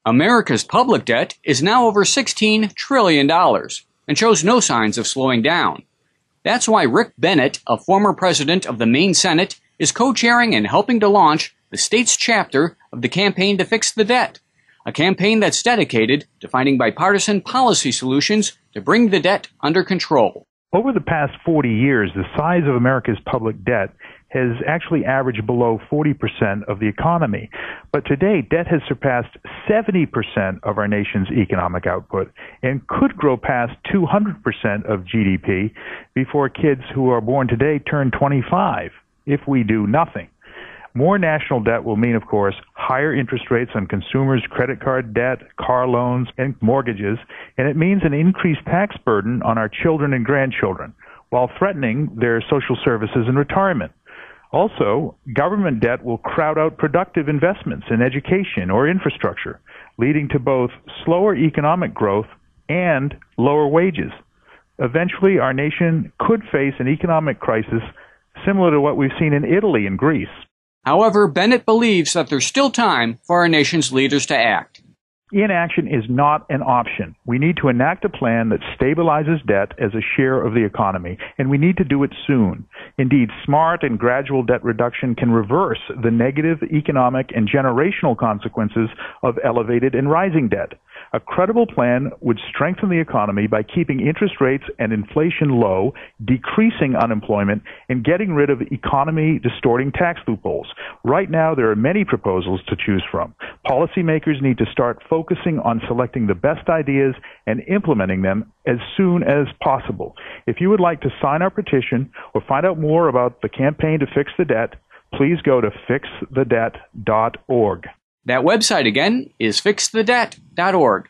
America's public debt is now over $16 trillion and shows no signs of slowing down. That's why Rick Bennett, a former president of the Maine Senate, is co-chairing and helping to launch the state's chapter of the Campaign to Fix the Debt, a campaign that's dedicated to finding bipartisan policy solutions to bring the debt under control. Over the past 40 years, the size of America's public debt has actually averaged below 40% of the economy. But today, debt has surpassed 70% of our nation's economic output and could grow past 200% of GDP before kids who are born today turn 25 if we do nothing. More national debt will mean, of course, higher interest rates on consumers' credit card debt, car loans, and mortgages, and it means an increased tax burden on our children and grandchildren, while threatening their social services and retirement. Also, government debt will crowd out productive investments in education or infrastructure, leading to both slower economic growth and lower wages. Eventually, our nation could face an economic crisis similar to what we've seen in Italy and Greece. However, Bennett believes that there's still time for our nation's leaders to act. Inaction is not an option. We need to enact a plan that stabilizes debt as a share of the economy, and we need to do it soon. Indeed, smart and gradual debt reduction can reverse the negative economic and generational consequences of elevated and rising debt. A credible plan would strengthen the economy by keeping interest rates and inflation low, decreasing unemployment, and getting rid of economy-distorting tax loopholes. Right now, there are many proposals to choose from. Policymakers need to start focusing on selecting the best ideas and implementing them as soon as possible. If you would like to sign our petition or find out more about the campaign to fix the debt, please go to fixthedebt.org. That website again is fixthedebt.org.